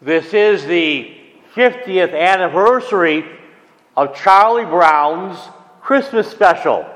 This is the 50th anniversary of Charlie Brown's Christmas special.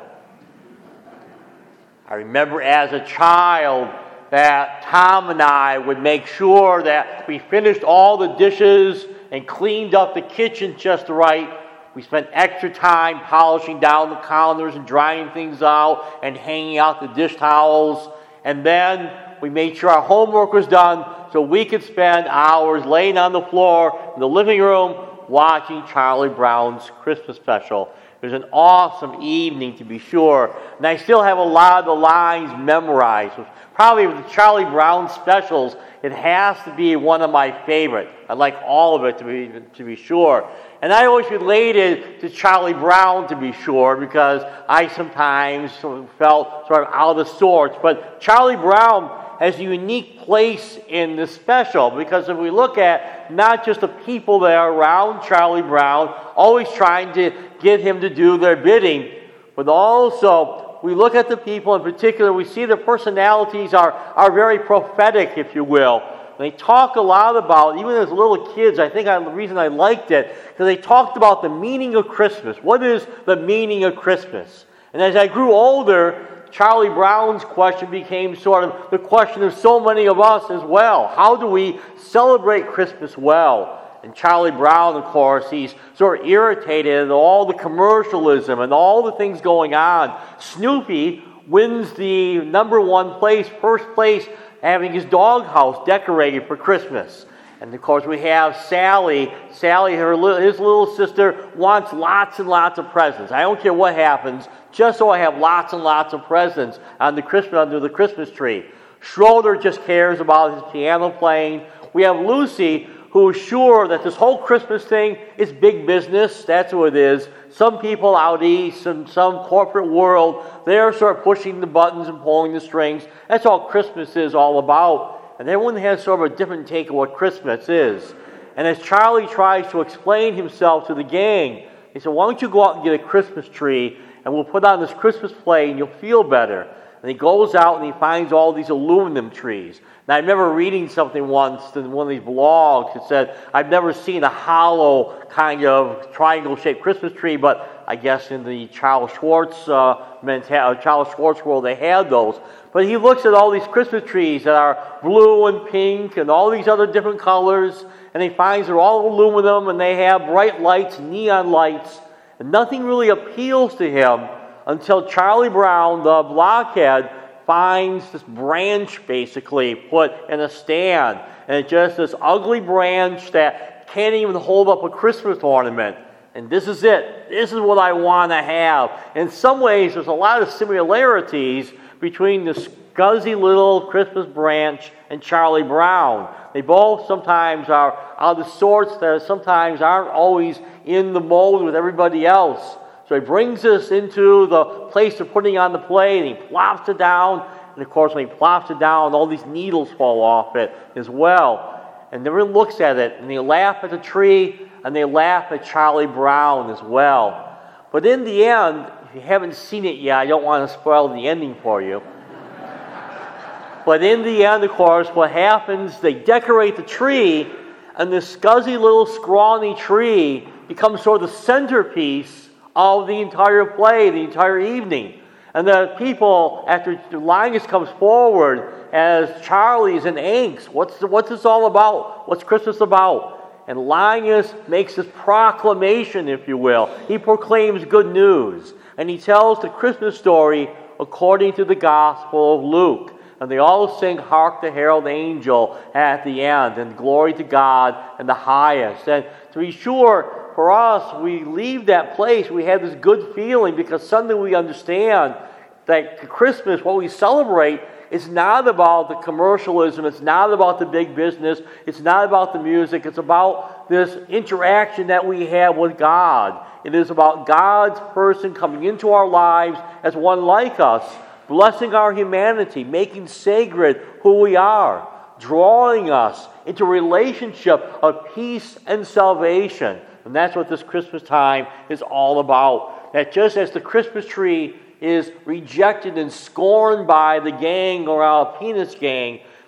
I remember as a child that Tom and I would make sure that we finished all the dishes and cleaned up the kitchen just right. We spent extra time polishing down the counters and drying things out and hanging out the dish towels. And then we made sure our homework was done so we could spend hours laying on the floor in the living room watching Charlie Brown's Christmas special. It was an awesome evening, to be sure. And I still have a lot of the lines memorized. Probably with the Charlie Brown specials, it has to be one of my favorites. I like all of it, to be sure. And I always related to Charlie Brown, to be sure, because I sometimes felt sort of out of sorts. But Charlie Brown has a unique place in this special, because if we look at not just the people that are around Charlie Brown, always trying to get him to do their bidding, but also we look at the people in particular, we see their personalities are very prophetic, if you will. They talk a lot about, even as little kids, I think the reason I liked it, because they talked about the meaning of Christmas. What is the meaning of Christmas? And as I grew older, Charlie Brown's question became sort of the question of so many of us as well. How do we celebrate Christmas well? And Charlie Brown, of course, he's sort of irritated at all the commercialism and all the things going on. Snoopy wins the number one place, first place, having his doghouse decorated for Christmas. And of course we have Sally. Sally, his little sister, wants lots and lots of presents. I don't care what happens, just so I have lots and lots of presents under the Christmas tree. Schroeder just cares about his piano playing. We have Lucy, who is sure that this whole Christmas thing is big business. That's what it is. Some people out east and some corporate world, they're sort of pushing the buttons and pulling the strings. That's all Christmas is all about. And everyone has sort of a different take of what Christmas is. And as Charlie tries to explain himself to the gang, he said, why don't you go out and get a Christmas tree and we'll put on this Christmas play and you'll feel better. And he goes out and he finds all these aluminum trees. And I remember reading something once in one of these blogs that said, I've never seen a hollow kind of triangle-shaped Christmas tree, but I guess in the Charles Schwartz world they had those. But he looks at all these Christmas trees that are blue and pink and all these other different colors, and he finds they're all aluminum and they have bright lights, neon lights, and nothing really appeals to him until Charlie Brown, the blockhead, finds this branch basically put in a stand. And it's just this ugly branch that can't even hold up a Christmas ornament. And this is it. This is what I want to have. In some ways, there's a lot of similarities between the scuzzy little Christmas branch and Charlie Brown. They both sometimes are out of sorts that sometimes aren't always in the mold with everybody else. So he brings us into the place of putting on the play, and he plops it down. And of course, when he plops it down, all these needles fall off it as well. And everyone looks at it, and they laugh at the tree, and they laugh at Charlie Brown as well. But in the end, if you haven't seen it yet, I don't want to spoil the ending for you. But in the end, of course, what happens, they decorate the tree, and this scuzzy little scrawny tree becomes sort of the centerpiece of the entire play, the entire evening. And the people, after Linus comes forward as Charlie is in angst, what's this all about? What's Christmas about? And Linus makes this proclamation, if you will. He proclaims good news. And he tells the Christmas story according to the Gospel of Luke. And they all sing Hark the Herald Angel at the end, and glory to God in the highest. And to be sure, for us, we leave that place, we have this good feeling because suddenly we understand that Christmas, what we celebrate, is not about the commercialism, it's not about the big business, it's not about the music, it's about this interaction that we have with God. It is about God's person coming into our lives as one like us, blessing our humanity, making sacred who we are, drawing us into a relationship of peace and salvation. And that's what this Christmas time is all about. That just as the Christmas tree is rejected and scorned by the gang or our penis gang,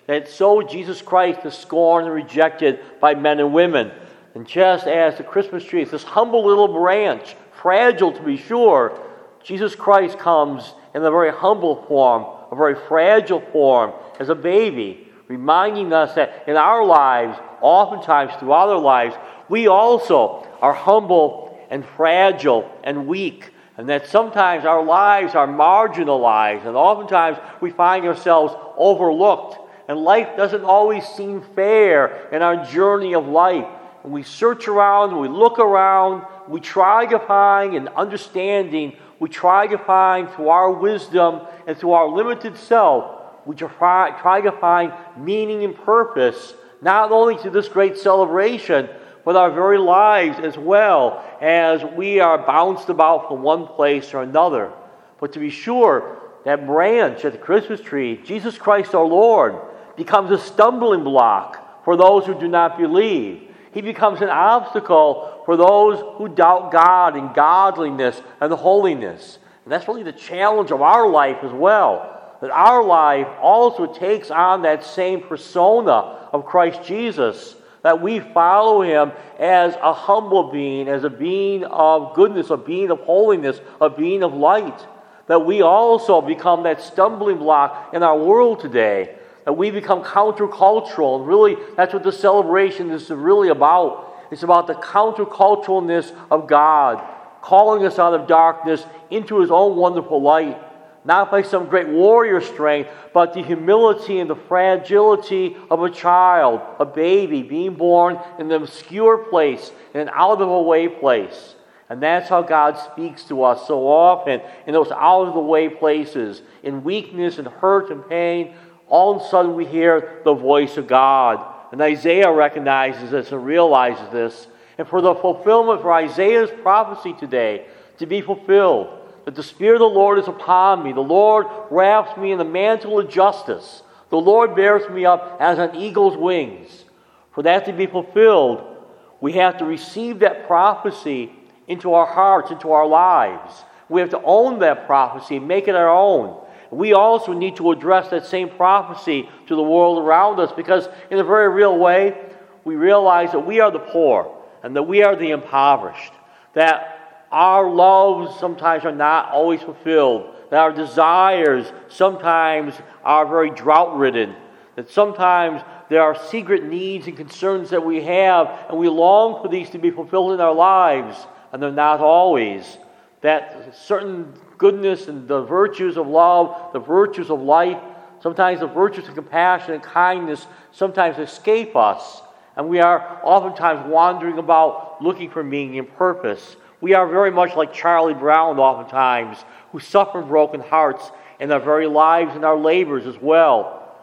that so Jesus Christ is scorned and rejected by men and women. And just as the Christmas tree is this humble little branch, fragile to be sure, Jesus Christ comes in a very humble form, a very fragile form, as a baby, reminding us that in our lives, oftentimes throughout our lives, we also are humble and fragile and weak, and that sometimes our lives are marginalized, and oftentimes we find ourselves overlooked, and life doesn't always seem fair in our journey of life. And we search around, we look around, we try to find an understanding, we try to find through our wisdom and through our limited self, we try to find meaning and purpose, not only to this great celebration, but our very lives as well, as we are bounced about from one place or another. But to be sure, that branch at the Christmas tree, Jesus Christ our Lord, becomes a stumbling block for those who do not believe. He becomes an obstacle for those who doubt God and godliness and holiness. And that's really the challenge of our life as well. That our life also takes on that same persona of Christ Jesus. That we follow Him as a humble being, as a being of goodness, a being of holiness, a being of light. That we also become that stumbling block in our world today. That we become countercultural. And really, that's what the celebration is really about. It's about the counterculturalness of God, calling us out of darkness into His own wonderful light. Not by some great warrior strength, but the humility and the fragility of a child, a baby, being born in an obscure place, in an out-of-the-way place. And that's how God speaks to us so often, in those out-of-the-way places, in weakness and hurt and pain. All of a sudden we hear the voice of God. And Isaiah recognizes this and realizes this. And for the fulfillment for Isaiah's prophecy today to be fulfilled, that the Spirit of the Lord is upon me. The Lord wraps me in the mantle of justice. The Lord bears me up as on eagle's wings. For that to be fulfilled, we have to receive that prophecy into our hearts, into our lives. We have to own that prophecy and make it our own. We also need to address that same prophecy to the world around us, because in a very real way, we realize that we are the poor and that we are the impoverished, that our loves sometimes are not always fulfilled, that our desires sometimes are very drought-ridden, that sometimes there are secret needs and concerns that we have, and we long for these to be fulfilled in our lives, and they're not always. That certain goodness and the virtues of love, the virtues of life, sometimes the virtues of compassion and kindness sometimes escape us, and we are oftentimes wandering about looking for meaning and purpose. We are very much like Charlie Brown oftentimes, who suffer broken hearts in our very lives and our labors as well.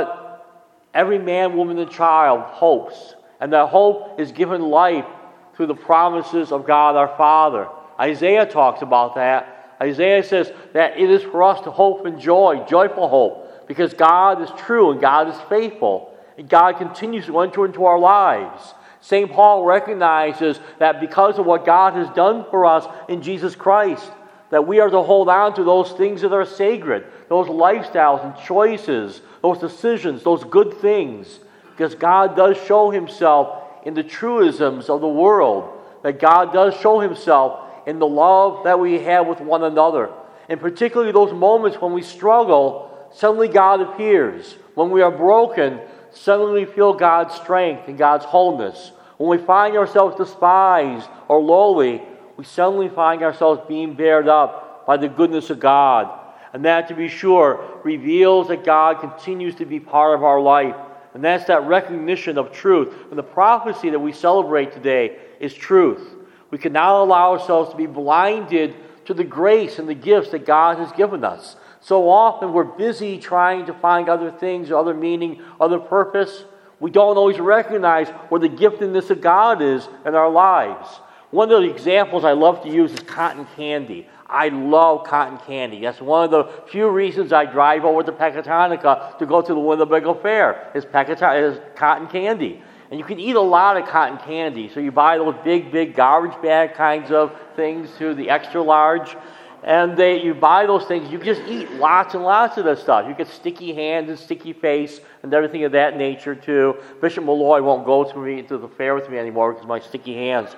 But every man, woman, and child hopes, and that hope is given life through the promises of God our Father. Isaiah talks about that. Isaiah says that it is for us to hope and joy, joyful hope, because God is true and God is faithful, and God continues to enter into our lives. St. Paul recognizes that because of what God has done for us in Jesus Christ, that we are to hold on to those things that are sacred, those lifestyles and choices, those decisions, those good things, because God does show Himself in the truisms of the world, that God does show Himself in the love that we have with one another. And particularly those moments when we struggle, suddenly God appears. When we are broken, suddenly we feel God's strength and God's wholeness. When we find ourselves despised or lowly, we suddenly find ourselves being bared up by the goodness of God. And that, to be sure, reveals that God continues to be part of our life. And that's that recognition of truth. And the prophecy that we celebrate today is truth. We cannot allow ourselves to be blinded to the grace and the gifts that God has given us. So often we're busy trying to find other things, other meaning, other purpose. We don't always recognize where the giftedness of God is in our lives. One of the examples I love to use is cotton candy. I love cotton candy. That's one of the few reasons I drive over to Pecatonica to go to the Winnebago Fair, is cotton candy. And you can eat a lot of cotton candy. So you buy those big garbage bag kinds of things to the extra large. And you buy those things, you just eat lots and lots of that stuff. You get sticky hands and sticky face and everything of that nature too. Bishop Malloy won't go to the fair with me anymore because of my sticky hands.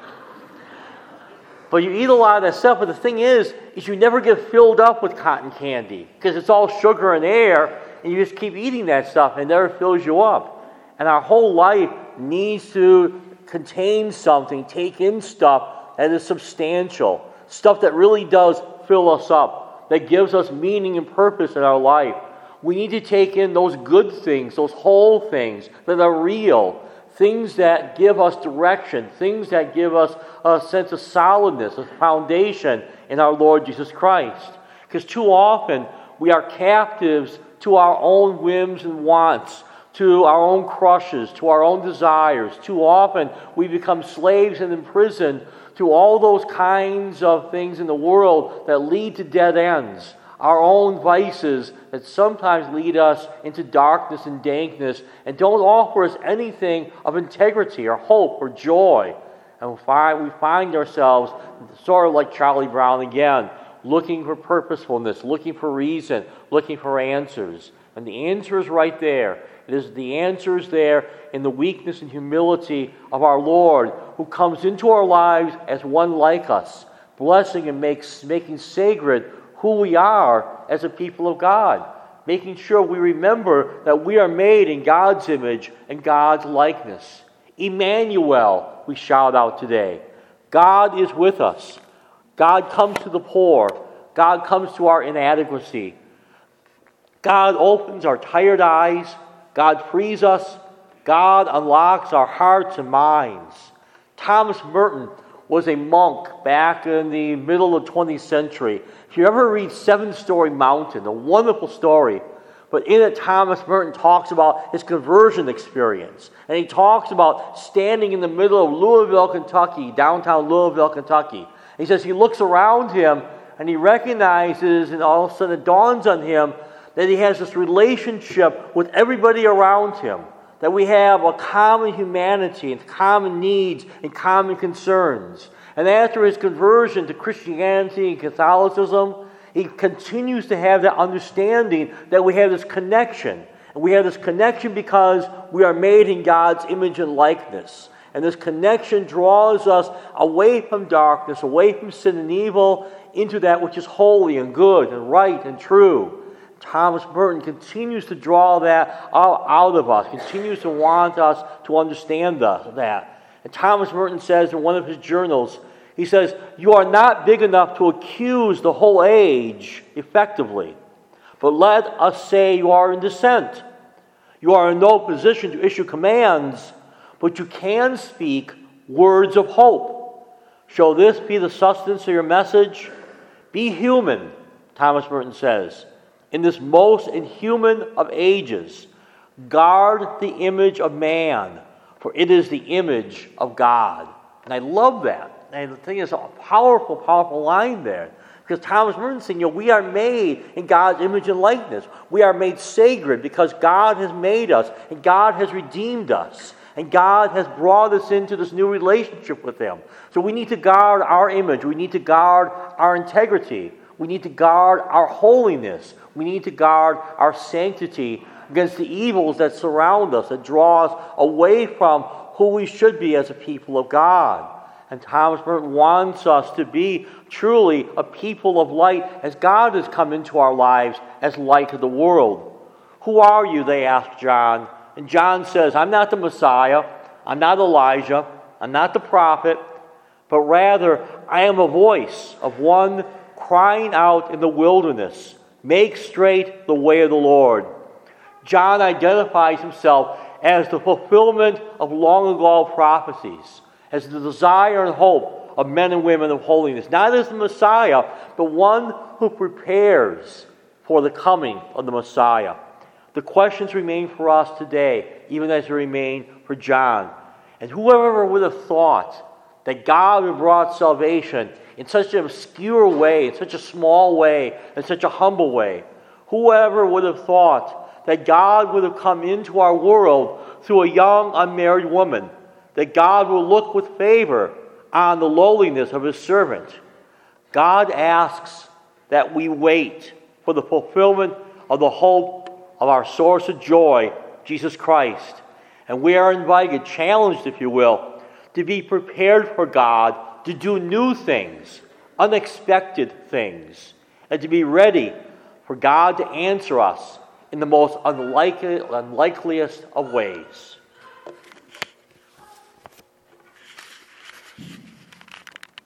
But you eat a lot of that stuff, but the thing is you never get filled up with cotton candy because it's all sugar and air, and you just keep eating that stuff and it never fills you up. And our whole life needs to contain something, take in stuff that is substantial, stuff that really does fill us up, that gives us meaning and purpose in our life. We need to take in those good things, those whole things that are real, things that give us direction, things that give us a sense of solidness, a foundation in our Lord Jesus Christ. Because too often we are captives to our own whims and wants, to our own crushes, to our own desires. Too often we become slaves and imprisoned to all those kinds of things in the world that lead to dead ends, our own vices that sometimes lead us into darkness and dankness and don't offer us anything of integrity or hope or joy. And we find ourselves sort of like Charlie Brown again, looking for purposefulness, looking for reason, looking for answers. And the answer is right there. The answer is there in the weakness and humility of our Lord, who comes into our lives as one like us, blessing and making sacred who we are as a people of God, making sure we remember that we are made in God's image and God's likeness. Emmanuel, we shout out today. God is with us. God comes to the poor. God comes to our inadequacy. God opens our tired eyes. God frees us. God unlocks our hearts and minds. Thomas Merton was a monk back in the middle of the 20th century. If you ever read Seven Storey Mountain, a wonderful story, but in it Thomas Merton talks about his conversion experience. And he talks about standing in the middle of Louisville, Kentucky, downtown Louisville, Kentucky. He says he looks around him and he recognizes, and all of a sudden it dawns on him that he has this relationship with everybody around him, that we have a common humanity and common needs and common concerns. And after his conversion to Christianity and Catholicism, he continues to have that understanding that we have this connection. And we have this connection because we are made in God's image and likeness. And this connection draws us away from darkness, away from sin and evil, into that which is holy and good and right and true. Thomas Merton continues to draw that out of us, continues to want us to understand that. And Thomas Merton says in one of his journals, he says, "You are not big enough to accuse the whole age effectively, but let us say you are in dissent. You are in no position to issue commands, but you can speak words of hope. Shall this be the sustenance of your message? Be human," Thomas Merton says, "in this most inhuman of ages. Guard the image of man, for it is the image of God." And I love that. And I think it's a powerful, powerful line there. Because Thomas Merton saying, we are made in God's image and likeness. We are made sacred because God has made us, and God has redeemed us, and God has brought us into this new relationship with Him. So we need to guard our image. We need to guard our integrity. We need to guard our holiness. We need to guard our sanctity against the evils that surround us, that draw us away from who we should be as a people of God. And Thomas Merton wants us to be truly a people of light as God has come into our lives as light of the world. "Who are you?" they ask John. And John says, "I'm not the Messiah. I'm not Elijah. I'm not the prophet. But rather, I am a voice of one crying out in the wilderness, 'Make straight the way of the Lord.'" John identifies himself as the fulfillment of long ago prophecies, as the desire and hope of men and women of holiness. Not as the Messiah, but one who prepares for the coming of the Messiah. The questions remain for us today, even as they remain for John. And whoever would have thought that God would have brought salvation in such an obscure way, in such a small way, in such a humble way? Whoever would have thought that God would have come into our world through a young unmarried woman, that God will look with favor on the lowliness of His servant? God asks that we wait for the fulfillment of the hope of our source of joy, Jesus Christ. And we are invited, challenged, if you will, to be prepared for God to do new things, unexpected things, and to be ready for God to answer us in the most unlikeliest of ways.